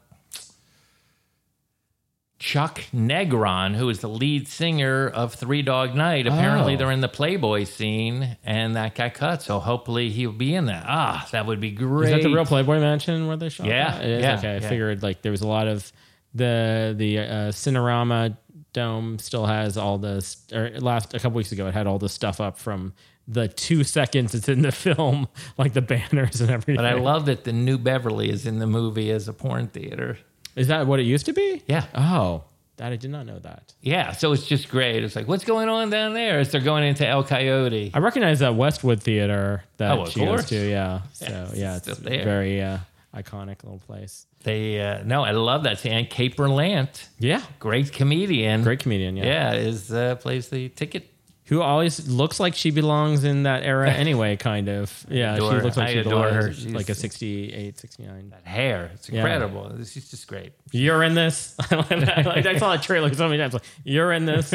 Chuck Negron, who is the lead singer of Three Dog Night. Apparently they're in the Playboy scene, and that got cut, so hopefully he'll be in that. That would be great. Is that the real Playboy Mansion where they shot that? It is? Yeah. Okay, I figured there was a lot of the Cinerama Dome still has all this, or a couple weeks ago it had all the stuff up from the 2 seconds it's in the film, like the banners and everything. But I love that the New Beverly is in the movie as a porn theater. Is that what it used to be? Yeah. Oh, that I did not know that. Yeah, so it's just great. It's like, what's going on down there? As they're going into El Coyote. I recognize that Westwood Theater that she goes course. to. Yeah. So it's there. Very iconic little place. I love that scene. And Kate Berlant. Yeah. Great comedian. Yeah. Yeah, plays the ticket who always looks like she belongs in that era anyway, kind of. Yeah, she looks like she belongs like a 68, 69. That hair, it's incredible. Yeah. She's just great. You're in this. I saw a trailer so many times. Like, you're in this.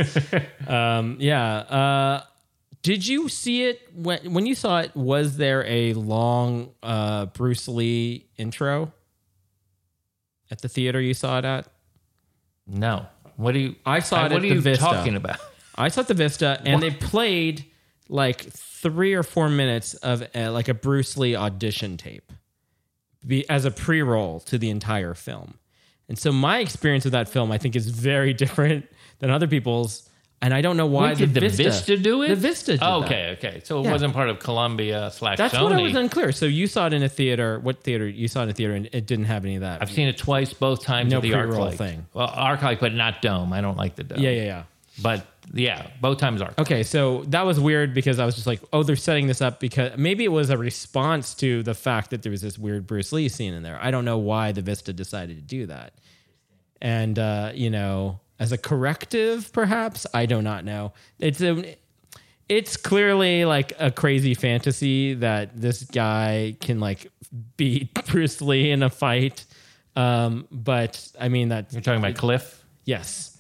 Did you see it when you saw it? Was there a long Bruce Lee intro at the theater you saw it at? No. I saw it at the Vista. What are you talking about? I saw it at the Vista, and they played like 3 or 4 minutes of like a Bruce Lee audition tape as a pre-roll to the entire film. And so my experience with that film, I think, is very different than other people's. And I don't know why. Did the Vista do it? The Vista did that. Okay. So it wasn't part of Columbia / Sony. That's what I was unclear. So you saw it in a theater. What theater? You saw it in a theater and it didn't have any of that. I've seen it twice, both times at the ArcLight thing. Well, ArcLight, but not Dome. I don't like the Dome. Yeah. But yeah, both times ArcLight. Okay, so that was weird because I was just like, oh, they're setting this up because maybe it was a response to the fact that there was this weird Bruce Lee scene in there. I don't know why the Vista decided to do that. And, as a corrective, perhaps, I do not know. It's clearly like a crazy fantasy that this guy can like beat Bruce Lee in a fight. But I mean that you're talking about Cliff. Yes.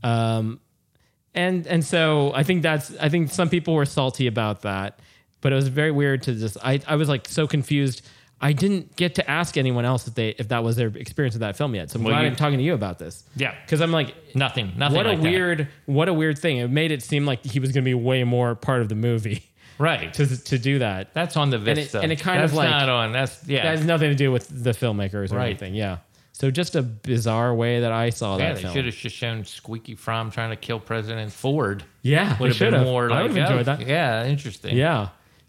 And so I think some people were salty about that, but it was very weird to just, I was like so confused. I didn't get to ask anyone else if that was their experience with that film yet. So I'm glad I'm talking to you about this. Yeah. Cause I'm like, nothing. What a weird thing. It made it seem like he was going to be way more part of the movie. Right. To do that. That's on the Vista. And it kind that's of like, not on, that has nothing to do with the filmmakers or anything. Yeah. So just a bizarre way that I saw that film. They should have just shown Squeaky Fromm trying to kill President Ford. Yeah, would have been more like, I would have enjoyed that. Yeah, interesting. Yeah.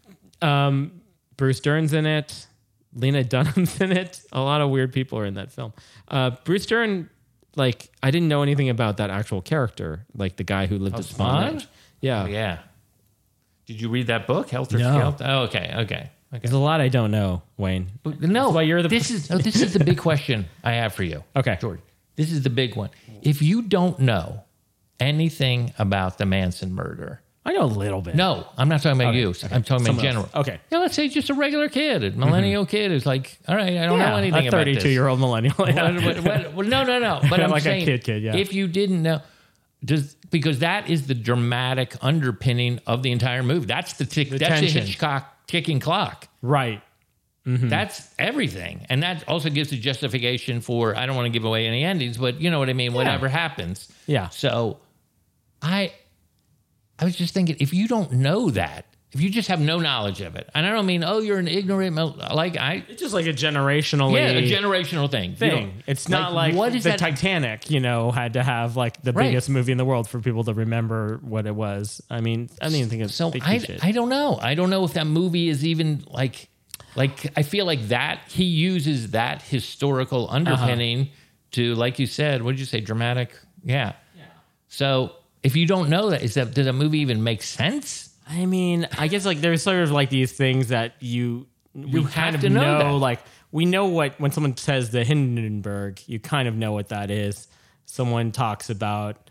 Bruce Dern's in it. Lena Dunham's in it. A lot of weird people are in that film. Bruce Dern, like, I didn't know anything about that actual character, like the guy who lived at Spahn Ranch. Yeah. Oh, yeah. Did you read that book, Helter No. Skelter? Oh, okay. There's a lot I don't know, Wayne. No, That's why you're this is the big question I have for you. Okay. George, this is the big one. If you don't know anything about the Manson murder, I know a little bit. No, I'm not talking about you. Okay. I'm talking about Someone general. else. Okay. Yeah, let's say just a regular kid, a millennial kid who's like, all right, I don't know anything about this. A 32-year-old millennial. Well, no. But I'm like saying, a kid, yeah. if you didn't know, because that is the dramatic underpinning of the entire movie. That's the Hitchcock ticking clock. Right. Mm-hmm. That's everything. And that also gives a justification for, I don't want to give away any endings, but you know what I mean? Whatever happens. Yeah. So I was just thinking, if you don't know that, if you just have no knowledge of it, and I don't mean, you're an ignorant, it's just like a generational, a generational thing. It's not like what is the Titanic, had to have like the biggest movie in the world for people to remember what it was. I mean, I don't even think it's so. I don't know. I don't know if that movie is even like I feel like that he uses that historical underpinning to, like you said, what did you say? Dramatic, yeah. So if you don't know that, does a movie even make sense? I mean, I guess like there's sort of like these things that you have to know that. Like we know when someone says the Hindenburg, you kind of know what that is. Someone talks about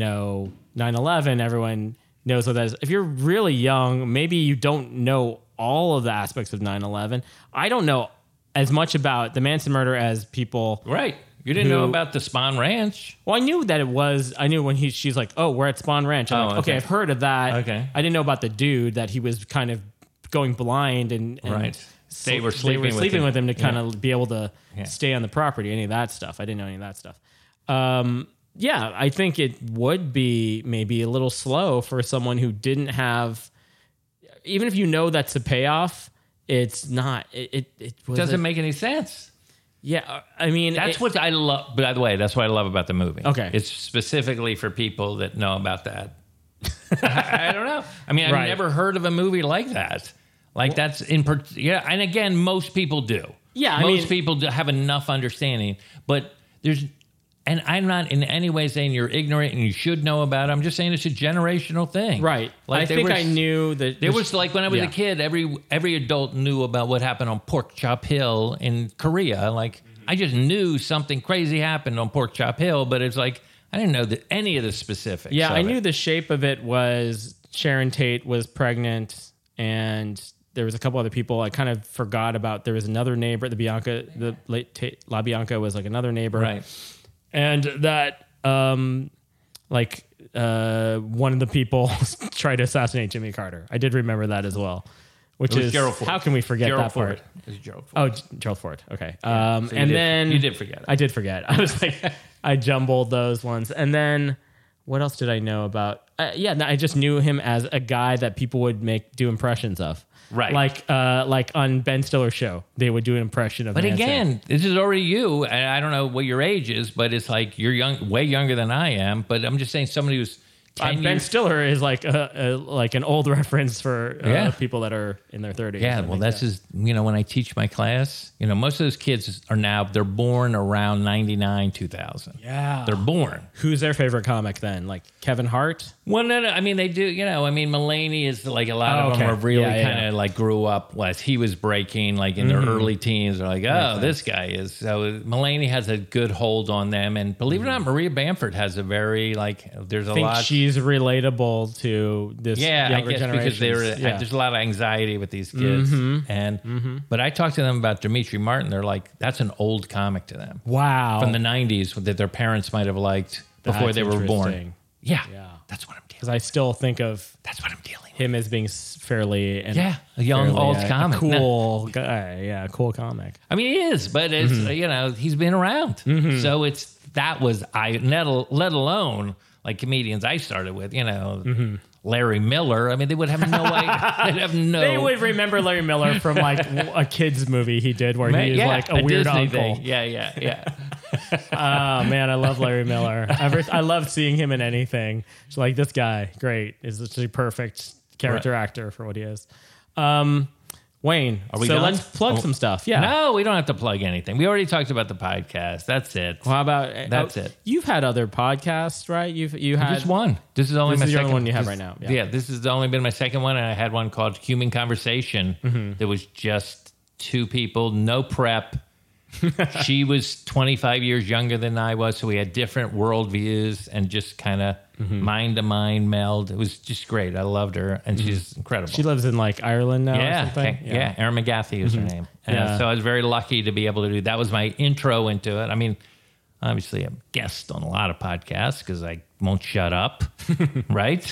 9/11, everyone knows what that is. If you're really young, maybe you don't know all of the aspects of 9/11. I don't know as much about the Manson murder as people. Right. You didn't know about the Spahn Ranch. Well, I knew that it was. I knew when she's like, "Oh, we're at Spahn Ranch." I'm like, okay, I've heard of that. Okay. I didn't know about the dude that he was kind of going blind and right. They were sleeping with him to kind of be able to stay on the property. Any of that stuff. I didn't know any of that stuff. Yeah, I think it would be maybe a little slow for someone who didn't have. Even if you know that's a payoff, it's not. It doesn't make any sense. Yeah, I mean... That's what I love... By the way, that's what I love about the movie. Okay. It's specifically for people that know about that. I don't know. I mean, I've never heard of a movie like that. Like that's and again, most people do. Yeah, most people have enough understanding, but there's... And I'm not in any way saying you're ignorant and you should know about it. I'm just saying it's a generational thing. Right. Like I knew that... There was like when I was a kid, every adult knew about what happened on Pork Chop Hill in Korea. Like I just knew something crazy happened on Pork Chop Hill, but it's like I didn't know any of the specifics. Yeah, I knew the shape of it was Sharon Tate was pregnant, and there was a couple other people I kind of forgot about. There was another neighbor, the late LaBianca was like another neighbor. Right. And that, one of the people tried to assassinate Jimmy Carter. I did remember that as well. Which is, Gerald Ford. How can we forget Gerald that Ford. part? It was Gerald Ford. Oh, Gerald Ford. Okay. So you did forget it. I did forget. I was like, I jumbled those ones. And then what else did I know about? I just knew him as a guy that people would do impressions of. Right. Like on Ben Stiller's show, they would do an impression of But Manson. again, this is already you. And I don't know what your age is, but it's like you're young, way younger than I am. But I'm just saying somebody who's 10 Ben years. Stiller is like an old reference for people that are in their 30s. Yeah, well, that's just, when I teach my class, most of those kids they're born around 99, 2000. Yeah. They're born. Who's their favorite comic then? Like Kevin Hart? Well, no, I mean, they do, Mulaney is like a lot of them are really kind of like grew up as he was breaking, like in their early teens. They're like, this guy is. So Mulaney has a good hold on them. And believe it or not, Maria Bamford has a very, there's a lot. She's relatable to this younger generation. Because there's a lot of anxiety with these kids. But I talked to them about Demetri Martin. They're like, that's an old comic to them. Wow. From the 90s that their parents might have liked before they were born. Yeah. That's what I'm dealing with. Because I still think of That's what I'm dealing with. him as being fairly a young old comic. Cool guy. Yeah, cool comic. I mean, he is, but it's he's been around. So let alone like comedians I started with, Larry Miller. I mean, they would have no idea. They would remember Larry Miller from like a kid's movie he did where he was like a weird Disney uncle. thing. Yeah. Oh man, I love Larry Miller. I love seeing him in anything. It's like, this guy, great, is a perfect character actor for what he is. Wayne, are we so done? let's plug some stuff. Yeah. No, we don't have to plug anything. We already talked about the podcast. That's it. Well, how about that's it? You've had other podcasts, right? You had just one. This is only my second one you have right now. Yeah, this has only been my second one, and I had one called Human Conversation. That was just two people, no prep. She was 25 years younger than I was, so we had different worldviews and just kind of mind-to-mind meld. It was just great. I loved her, and she's incredible. She lives in like Ireland now or something? Yeah. Erin McGathy is her name. So I was very lucky to be able to do that. Was my intro into it. I mean, obviously I'm a guest on a lot of podcasts because I won't shut up, right?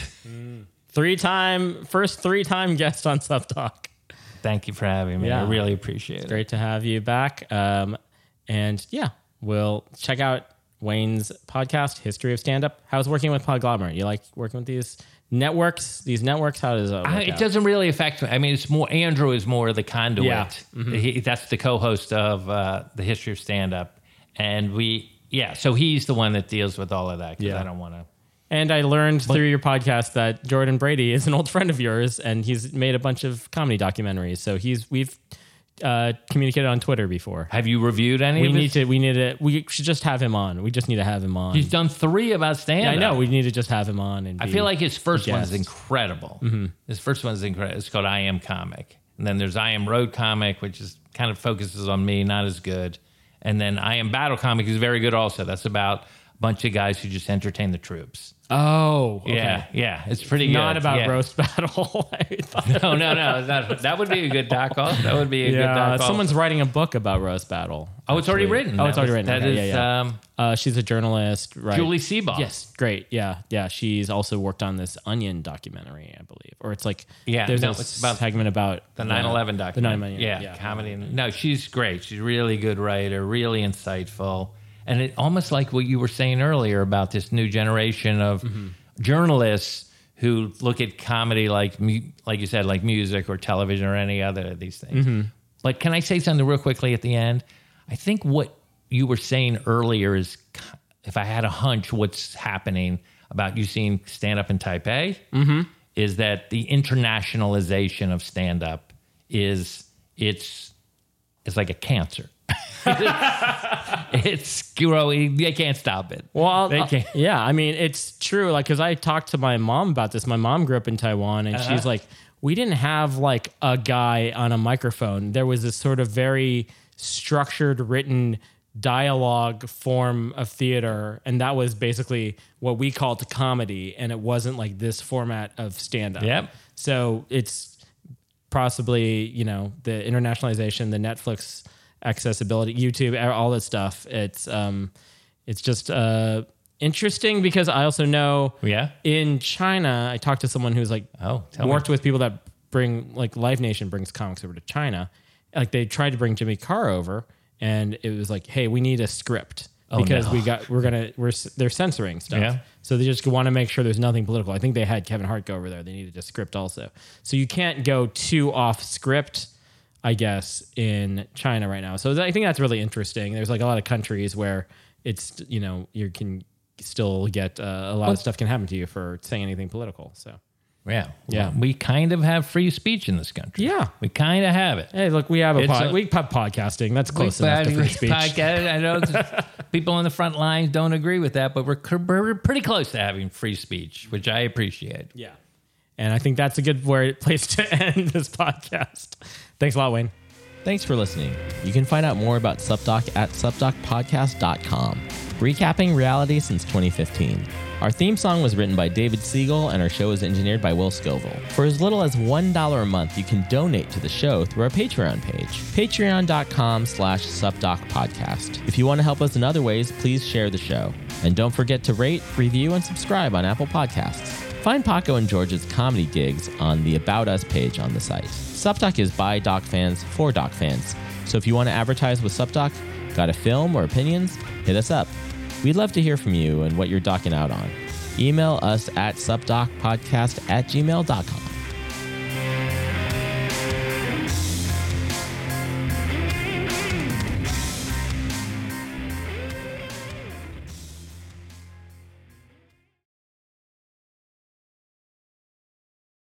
First three-time guest on Stuff Talk. Thank you for having me. Yeah. I really appreciate it. Great to have you back. And we'll check out Wayne's podcast, History of Stand-Up. How's working with Podglomerate? You like working with these networks? How does that work It doesn't really affect me. I mean, it's more, Andrew is more the conduit. Yeah. That's the co-host of the History of Stand-Up. And so he's the one that deals with all of that because I don't want to. And I learned through your podcast that Jordan Brady is an old friend of yours, and he's made a bunch of comedy documentaries. So we've communicated on Twitter before. Have you reviewed any? We should just have him on. We just need to have him on. He's done 3 about stand-up. Yeah, I know. We need to just have him on. And I feel like his first one is incredible. His first one is incredible. It's called I Am Comic, and then there's I Am Road Comic, which is kind of focuses on me, not as good. And then I Am Battle Comic is very good also. That's about a bunch of guys who just entertain the troops. Oh, okay. Yeah, it's pretty good. Not about roast battle. No. That would be a good doc off. That would be a good doc off. Someone's writing a book about roast battle. Oh, it's already written. It's already written. That is. She's a journalist, right? Julie Seabaugh. Yes, great. Yeah. She's also worked on this Onion documentary, I believe, or it's like there's a segment about the 9/11 documentary. The 9/11. Comedy. No, she's great. She's a really good writer, really insightful. And it almost like what you were saying earlier about this new generation of journalists who look at comedy like you said, like music or television or any other of these things. But can I say something real quickly at the end? I think what you were saying earlier is, if I had a hunch, what's happening about you seeing stand-up in Taipei is that the internationalization of stand-up it's like a cancer. It's growing. They can't stop it. Well, they can't. Yeah, I mean, it's true. Like, because I talked to my mom about this. My mom grew up in Taiwan, and she's like, we didn't have like a guy on a microphone. There was this sort of very structured, written dialogue form of theater, and that was basically what we called comedy, and it wasn't like this format of stand-up. Yep. So it's possibly, you know, the internationalization, the Netflix accessibility, YouTube, all this stuff. It's just interesting because I also know in China, I talked to someone who's like worked with people that bring, like Live Nation brings comics over to China. Like they tried to bring Jimmy Carr over, and it was like, hey, we need a script because they're censoring stuff. Yeah. So they just want to make sure there's nothing political. I think they had Kevin Hart go over there. They needed a script also. So you can't go too off script, I guess, in China right now. So I think that's really interesting. There's like a lot of countries where it's, you know, you can still get a lot of stuff can happen to you for saying anything political. So. Yeah. Well, we kind of have free speech in this country. Yeah. We kind of have it. Hey, look, we have we have podcasting. That's close enough to free speech. I know people on the front lines don't agree with that, but we're pretty close to having free speech, which I appreciate. Yeah. And I think that's a good place to end this podcast. Thanks a lot, Wayne. Thanks for listening. You can find out more about SupDoc at supdocpodcast.com. Recapping reality since 2015. Our theme song was written by David Siegel, and our show is engineered by Will Scoville. For as little as $1 a month, you can donate to the show through our Patreon page, patreon.com/SupDocPodcast. If you want to help us in other ways, please share the show. And don't forget to rate, review, and subscribe on Apple Podcasts. Find Paco and George's comedy gigs on the About Us page on the site. SupDoc is by Doc fans for Doc fans. So if you want to advertise with SupDoc, got a film or opinions, hit us up. We'd love to hear from you and what you're docking out on. Email us at supdocpodcast@gmail.com.